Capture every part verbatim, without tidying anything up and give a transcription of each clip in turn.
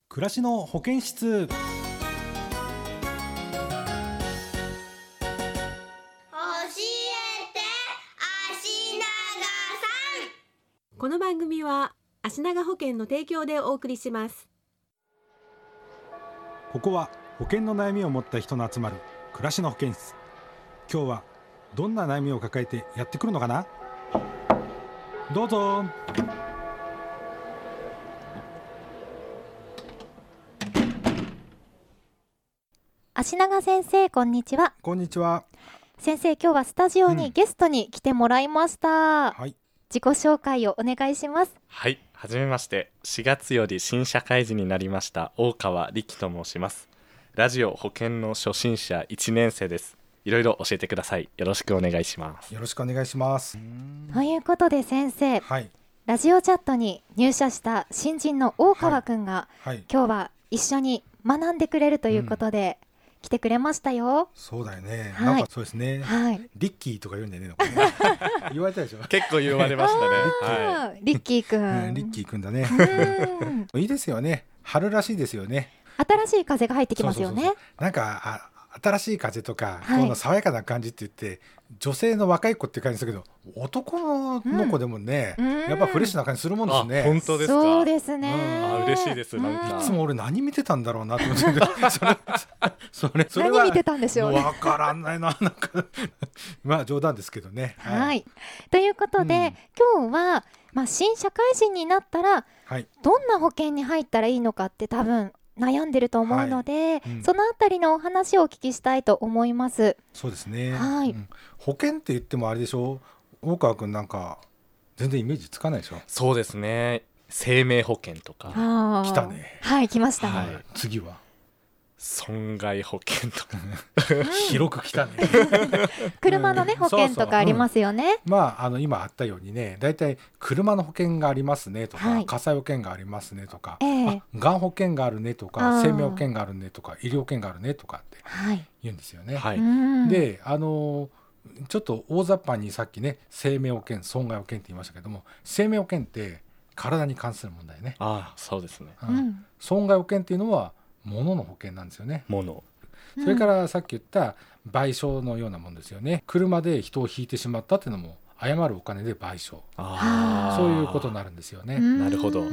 暮らしの保健室。 教えて足長さん。 この番組は足長保険の提供でお送りします。 ここは保険の悩みを持った人の集まる暮らしの保健室。今日はどんな悩みを抱えてやってくるのかな。どうぞ。 足長先生、こんにちは。 こんにちは。 先生、今日はスタジオにゲストに来てもらいました、 うん、はい、 自己紹介をお願いします。 はい、はじめまして。しがつより新社会人になりました大川力と申します。ラジオ保険の初心者いちねん生です。いろいろ教えてください。よろしくお願いします。 よろしくお願いします。 ということで先生、はい、ラジオチャットに入社した新人の大川くんが、はいはい、今日は一緒に学んでくれるということで、うん、来てくれましたよ。 そうだよね、はい、なんかそうですね、はい、リッキーとか言うんだよね言われたでしょ。 結構言われましたねはい、リッキーくん、 うん、リッキーくんだねいいですよね。春らしいですよね。 新しい風が入ってきますよね。そうそうそうそう、 なんかあ新しい風とか、はい、この爽やかな感じって言って女性の若い子って感じするけど、男の子でもね、うん、やっぱフレッシュな感じするもんですね。 本当ですか。 そうですね、 うん、あ嬉しいです。なんかいつも俺何見てたんだろうなと思ってそれそれそれは何見てたんでしょうね。 分からないな、なんかまあ冗談ですけどね、 はいはい、ということで、うん、今日は、まあ、新社会人になったら、はい、どんな保険に入ったらいいのかって多分悩んでると思うので、はい、うん、そのあたりのお話をお聞きしたいと思います。 そうですね、 はい、 うん、保険って言ってもあれでしょう、大川くんなんか全然イメージつかないでしょ。 そうですね、生命保険とか来たね。 はい、来ましたね、はい、 次は損害保険とか広く来たね車のね、保険とかありますよね。 そうそう、うん、まあ、あの今あったようにね、だいたい車の保険がありますねとか、はい、火災保険がありますねとか、えー、がん保険があるねとか、生命保険があるねとか、医療保険があるねとかって言うんですよね、はい、で、あのちょっと大雑把にさっきね、生命保険、損害保険って言いましたけども、生命保険って体に関する問題ね。 ああ、そうですね、 うん、損害保険っていうのは物の保険なんですよね。 物、 それからさっき言った賠償のようなもんですよね。車で人をひいてしまったっていうのも誤るお金で賠償、あ、そういうことになるんですよね。 なるほど、 うん、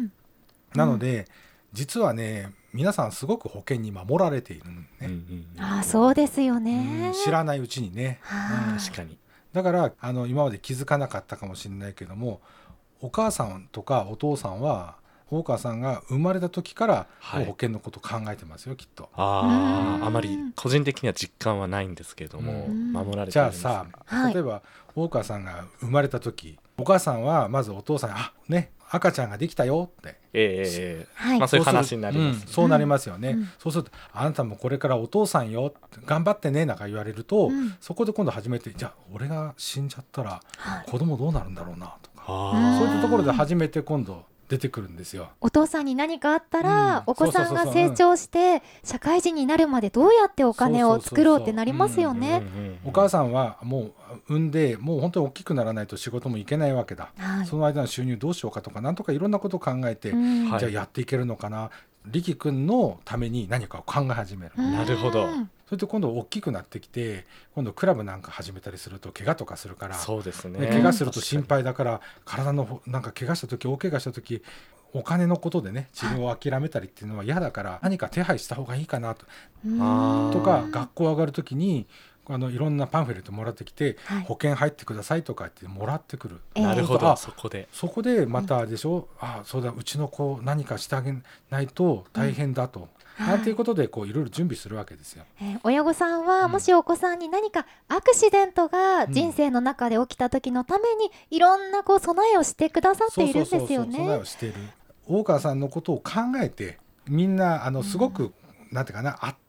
なので実はね、皆さんすごく保険に守られているね、うんうんうん、あ、そうですよね、 うん、知らないうちにね、 うん、確かに。 だからあの今まで気づかなかったかもしれないけども、お母さんとかお父さんは大川さんが生まれた時から保険のことを考えてますよ、はい、きっと。 ああ、あまり個人的には実感はないんですけども、守られてるんです。 じゃあさ、例えば大川さんが生まれた時、お母さんはまずお父さんに、あ、ね、赤ちゃんができたよって、 えーはい、まあ、そういう話になります、ね、 うん、そうなりますよね、うん、そうするとあなたもこれからお父さんよ、頑張ってねなんか言われると、うん、そこで今度初めて、じゃあ俺が死んじゃったら子供どうなるんだろうなとか、はい、そういったところで初めて今度出てくるんですよ。 お父さんに何かあったら、うん、お子さんが成長して社会人になるまでどうやってお金を作ろうってなりますよね。 お母さんはもう産んでもう本当に大きくならないと仕事も行けないわけだ、はい、その間の収入どうしようかとか、なんとかいろんなことを考えて、うん、じゃあやっていけるのかな、力くんのために何かを考え始める。 なるほど。 それと今度大きくなってきて、今度クラブなんか始めたりすると怪我とかするから、 そうですね、 怪我すると心配だから、体のなんか怪我した時、大怪我した時、お金のことでね治療を諦めたりっていうのは嫌だから、何か手配した方がいいかなととか、学校上がる時にあのいろんなパンフレットもらってきて、はい、保険入ってくださいとかってもらってくる、 えー、なるほど。そこでそこでまたでしょ、うん、あ、そうだ、うちの子何かしてあげないと大変だと、うん、なんていうことでこういろいろ準備するわけですよ、 えー、親御さんはもしお子さんに何かアクシデントが人生の中で起きた時のためにいろんなこう備えをしてくださっているんですよね。そうそうそうそう、 備えをしている。大川さんのことを考えて、みんなあのすごく、うん、なんていうかな、あっ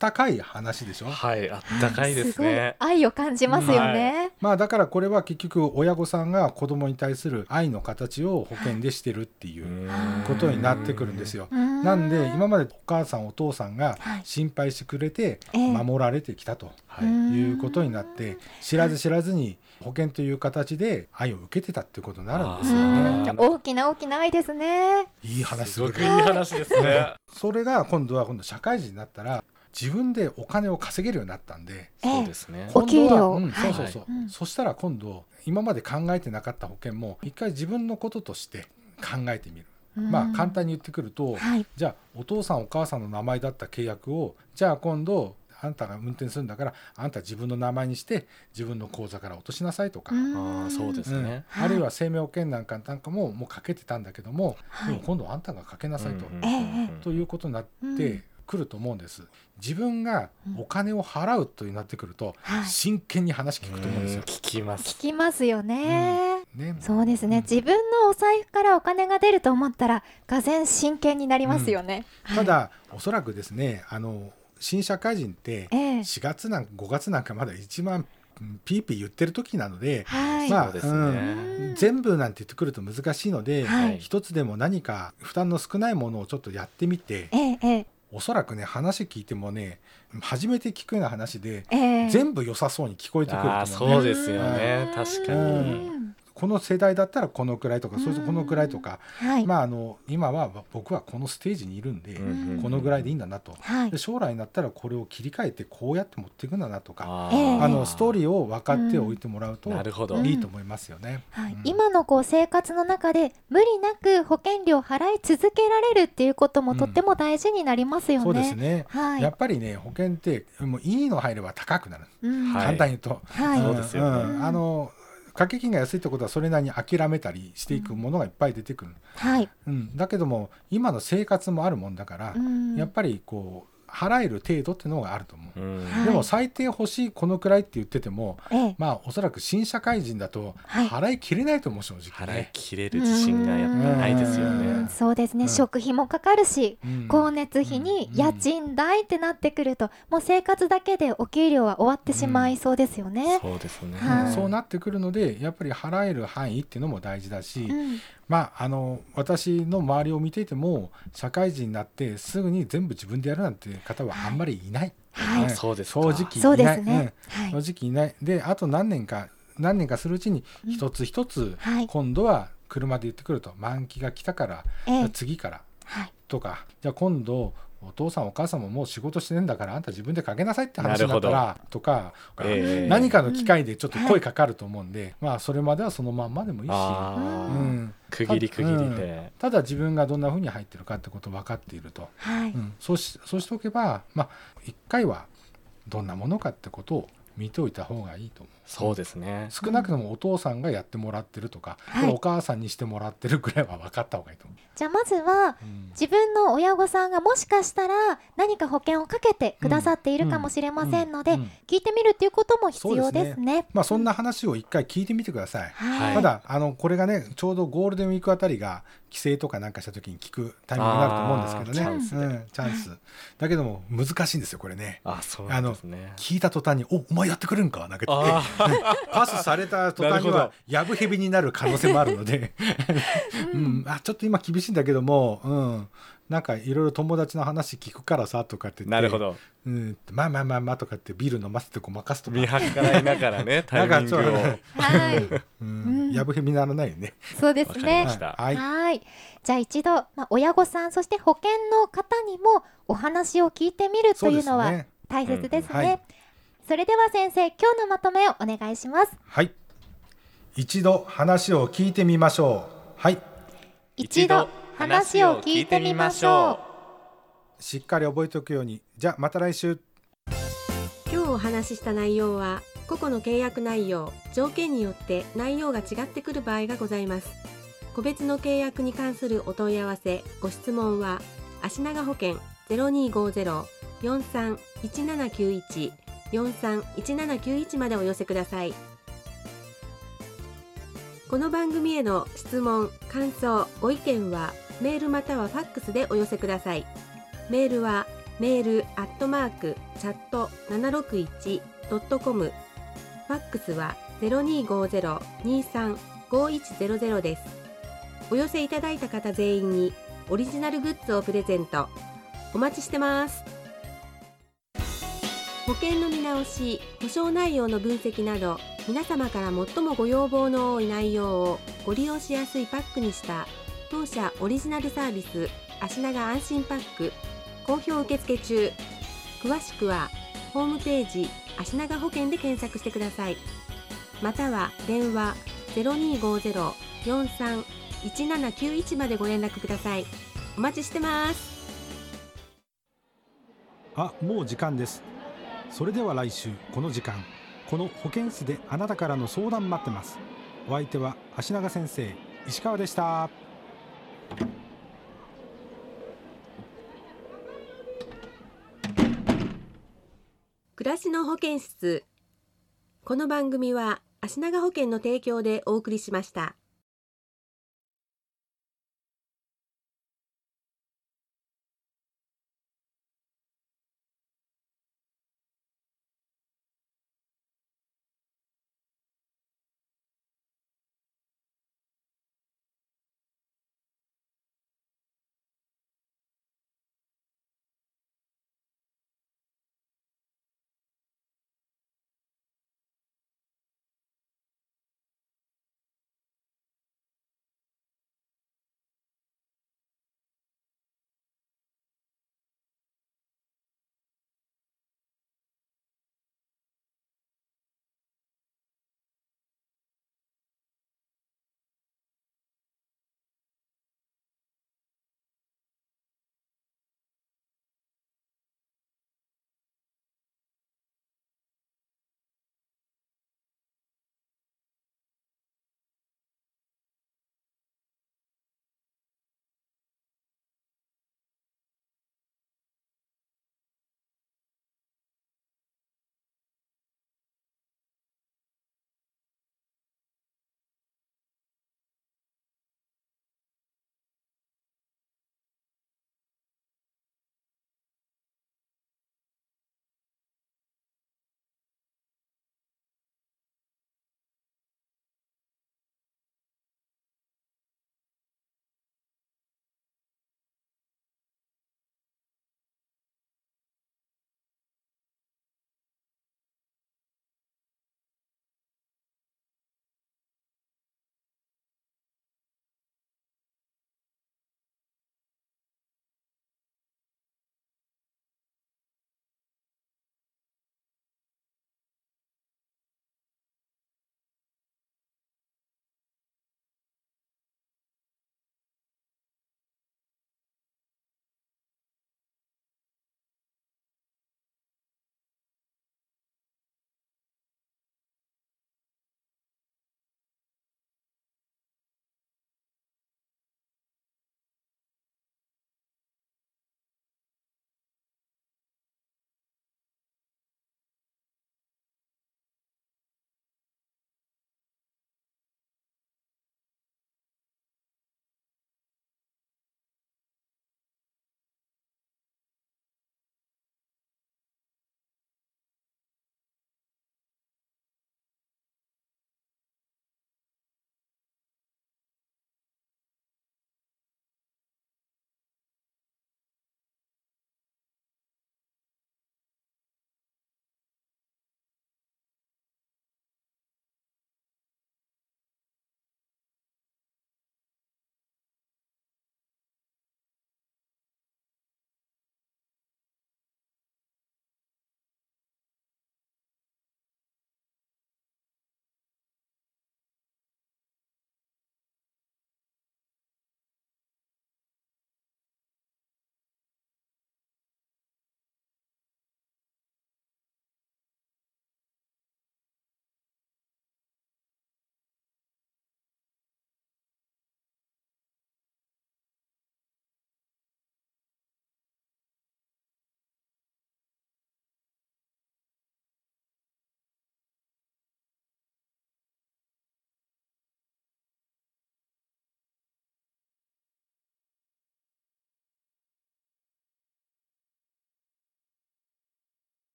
ったかい話でしょ。 はい、あったかいですね。 すごい愛を感じますよね、 はい、まあだからこれは結局親御さんが子供に対する愛の形を保険でしてるっていうことになってくるんですよ。なんで今までお母さんお父さんが心配してくれて守られてきたということになって、知らず知らずに保険という形で愛を受けてたっていうことになるんですよね。 大きな大きな愛ですね。 いい話すごくいい話ですね。 それが今度は今度社会人になったら自分でお金を稼げるようになったんで、 そうですね、 お給料、 うん、そうそうそう、はい、そしたら今度今まで考えてなかった保険も一回自分のこととして考えてみる。まあ簡単に言ってくると、はい、じゃあお父さんお母さんの名前だった契約をじゃあ今度あんたが運転するんだからあんた自分の名前にして自分の口座から落としなさいとか、 あそうですね、 うん、あるいは生命保険なんかなんかももうかけてたんだけども、はい、でも今度あんたがかけなさいと、うんうん、ということになってくると思うんです。自分がお金を払うというなってくると、うん、真剣に話聞くと思うんですよ。 聞きます聞きますよね、 うんね、 そうですね、うん、自分のお財布からお金が出ると思ったらがぜん真剣になりますよね、 うん、ただおそらくですね、あの新社会人ってしがつなんかごがつなんかまだ一番ピーピー言ってる時なので、はい、まあそうですね、うん、全部なんて言ってくると難しいので、はい、一つでも何か負担の少ないものをちょっとやってみて、ええ、おそらくね話聞いてもね初めて聞くような話で、ええ、全部良さそうに聞こえてくると思う、ね、あそうですよね、確かに、 うんこの世代だったらこのくらいとか、そうするとこのくらいとか、はい、まああの今は僕はこのステージにいるんで、うん、このぐらいでいいんだなと、はい、で将来になったらこれを切り替えてこうやって持っていくんだなとか、ああのストーリーを分かっておいてもらうといいと思いますよね、 うんはいうん、今のこう生活の中で無理なく保険料を払い続けられるっていうこともとっても大事になりますよね、 うん、そうですね、はい、やっぱりね保険ってもういいの入れば高くなる、うん、簡単に言うと、 はい、そうですよね、 うん、あの掛け金が安いってことはそれなりに諦めたりしていくものがいっぱい出てくる、はいうん、だけども今の生活もあるもんだから、うん、やっぱりこう払える程度っていうのがあると思う、うん、でも最低欲しいこのくらいって言ってても、はい、まあおそらく新社会人だと払いきれないと思う、正直、ね、 払いきれる自信がやっぱないですよね、 うん、そうですね、うん、食費もかかるし、うん、光熱費に家賃代ってなってくると、もう生活だけでお給料は終わってしまいそうですよね、 うん、そうですね、 はい、そうなってくるのでやっぱり払える範囲っていうのも大事だし、うんまあ、あの私の周りを見ていても社会人になってすぐに全部自分でやるなんて方はあんまりいない、 はいはい、そうですか、 正直いない、 そうですね、 うん、正直いないで、あと何年か何年かするうちに一つ一つ、うんはい、今度は車で言ってくると満期が来たから、えー、次から、はい、とかじゃあ今度お父さんお母さんももう仕事してるんだからあんた自分でかけなさいって話になったらとか、えー、何かの機会でちょっと声かかると思うんで、うんはい、まあそれまではそのまんまでもいいし、うん、 区切り区切りで、うん、 ただ自分がどんな風に入ってるかってことを分かっていると、はいうん、そうし、そうしておけばまあ一回はどんなものかってことを見ておいた方がいいと思う。 そうですね、 少なくともお父さんがやってもらってるとか、うん、お母さんにしてもらってるぐらいは分かった方がいいと思う。 じゃあまずは、うん、自分の親御さんがもしかしたら何か保険をかけてくださっているかもしれませんので、うんうんうん、聞いてみるっていうことも必要ですね。そうですね、 まあ、そんな話を一回聞いてみてください、はい、ただあのこれがねちょうどゴールデンウィークあたりが帰省とかなんかした時に聞くタイミングになると思うんですけどね、チャンス、うん、チャンスだけども難しいんですよこれね。 あ、そうなんですね。 あの聞いた途端におお前やってくれるんかなんかってパスされた途端にはやぶへびになる可能性もあるので、うん、あちょっと今厳しいんだけども、うん、なんかいろいろ友達の話聞くからさとかって言って、 なるほど、 うん、まあまあまあまあとかってビール飲ませてごまかすとか見計らいながらねタイミングをはい、 うん、やぶへびにならないよね。 そうですね。はい、はいじゃあ一度、まあ、親御さんそして保険の方にもお話を聞いてみるというのは大切ですね。そ, すね、うんはい、それでは先生今日のまとめをお願いします。 はい、一度話を聞いてみましょう。はい、 一度話を聞いてみましょう。しっかり覚えておくように。じゃあまた来週。 今日お話しした内容は個々の契約内容条件によって内容が違ってくる場合がございます。個別の契約に関するお問い合わせご質問は足長保険 ゼロにーごーゼロ よんさん いちななきゅういち よんさん いちななきゅういちまでお寄せください。この番組への質問感想ご意見はメールまたはファックスでお寄せください。メールはメールアットマークチャットななろくいちドットコム、ファックスは ゼロにーごーゼロ にーさん ごーいちゼロゼロ です。お寄せいただいた方全員にオリジナルグッズをプレゼント。お待ちしてます。保険の見直し、保証内容の分析など、皆様から最もご要望の多い内容をご利用しやすいパックにした当社オリジナルサービス、足長安心パック、好評受付中。詳しくはホームページ足長保険で検索してください。または電話 ゼロにーごーゼロ よんさん いちななきゅういち までご連絡ください。お待ちしてます。 あ、もう時間です。それでは来週この時間、この保健室であなたからの相談待ってます。お相手は足長先生、石川でした。 暮らしの保健室。この番組は足長保険の提供でお送りしました。